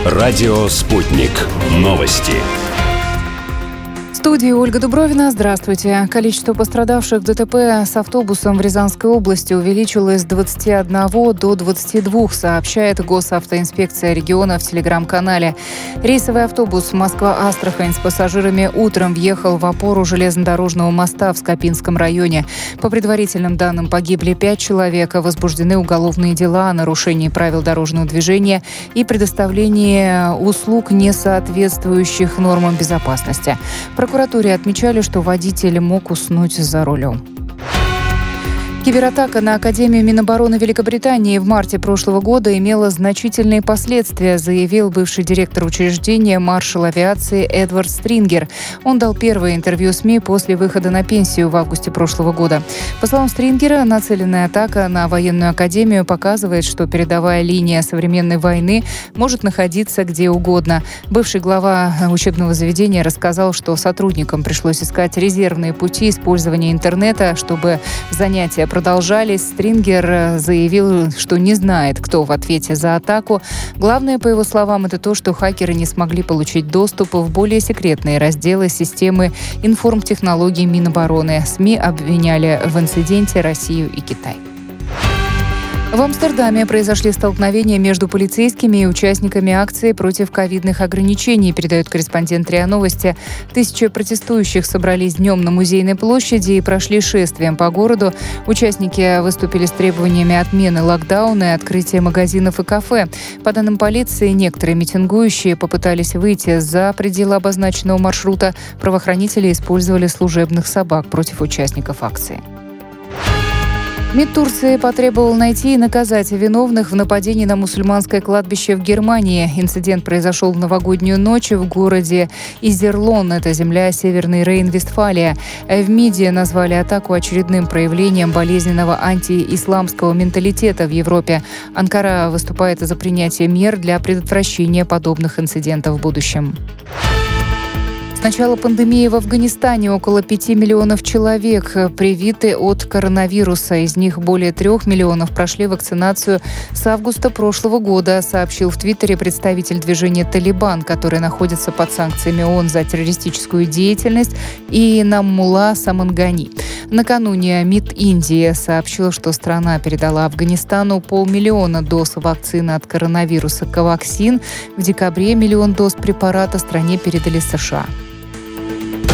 Радио «Спутник». Новости. В студии Ольга Дубровина. Здравствуйте. Количество пострадавших в ДТП с автобусом в Рязанской области увеличилось с 21 до 22, сообщает Госавтоинспекция региона в телеграм-канале. Рейсовый автобус Москва-Астрахань с пассажирами утром въехал в опору железнодорожного моста в Скопинском районе. По предварительным данным, погибли 5 человек, возбуждены уголовные дела о нарушении правил дорожного движения и предоставлении услуг, не соответствующих нормам безопасности. В прокуратуре отмечали, что водитель мог уснуть за рулем. Кибератака на Академию Минобороны Великобритании в марте прошлого года имела значительные последствия, заявил бывший директор учреждения маршал авиации Эдвард Стрингер. Он дал первое интервью СМИ после выхода на пенсию в августе прошлого года. По словам Стрингера, нацеленная атака на военную академию показывает, что передовая линия современной войны может находиться где угодно. Бывший глава учебного заведения рассказал, что сотрудникам пришлось искать резервные пути использования интернета, чтобы занятия продолжались. Стрингер заявил, что не знает, кто в ответе за атаку. Главное, по его словам, это то, что хакеры не смогли получить доступ в более секретные разделы системы информтехнологий Минобороны. СМИ обвиняли в инциденте Россию и Китай. В Амстердаме произошли столкновения между полицейскими и участниками акции против ковидных ограничений, передает корреспондент РИА Новости. Тысячи протестующих собрались днем на Музейной площади и прошли шествием по городу. Участники выступили с требованиями отмены локдауна и открытия магазинов и кафе. По данным полиции, некоторые митингующие попытались выйти за пределы обозначенного маршрута. Правоохранители использовали служебных собак против участников акции. МИД Турции потребовал найти и наказать виновных в нападении на мусульманское кладбище в Германии. Инцидент произошел в новогоднюю ночь в городе Изерлон, это земля Северной Рейн-Вестфалия. В МИДе назвали атаку очередным проявлением болезненного антиисламского менталитета в Европе. Анкара выступает за принятие мер для предотвращения подобных инцидентов в будущем. С начала пандемии в Афганистане около 5 миллионов человек привиты от коронавируса. Из них более 3 миллионов прошли вакцинацию с августа прошлого года, сообщил в Твиттере представитель движения «Талибан», который находится под санкциями ООН за террористическую деятельность, и Наммулла Самангани. Накануне МИД Индии сообщил, что страна передала Афганистану 500 000 доз вакцины от коронавируса «Коваксин». В декабре 1 000 000 доз препарата стране передали США.